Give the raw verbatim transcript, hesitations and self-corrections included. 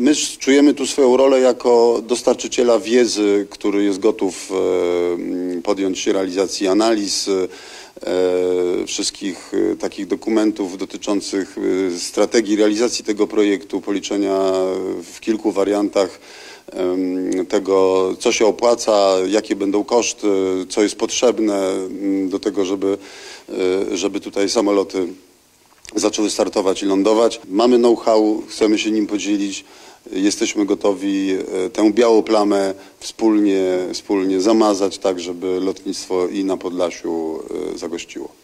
My czujemy tu swoją rolę jako dostarczyciela wiedzy, który jest gotów podjąć się realizacji analiz, wszystkich takich dokumentów dotyczących strategii realizacji tego projektu, policzenia w kilku wariantach tego, co się opłaca, jakie będą koszty, co jest potrzebne do tego, żeby, żeby tutaj samoloty zaczęły startować i lądować. Mamy know-how, chcemy się nim podzielić. Jesteśmy gotowi tę białą plamę wspólnie, wspólnie zamazać, tak żeby lotnictwo i na Podlasiu zagościło.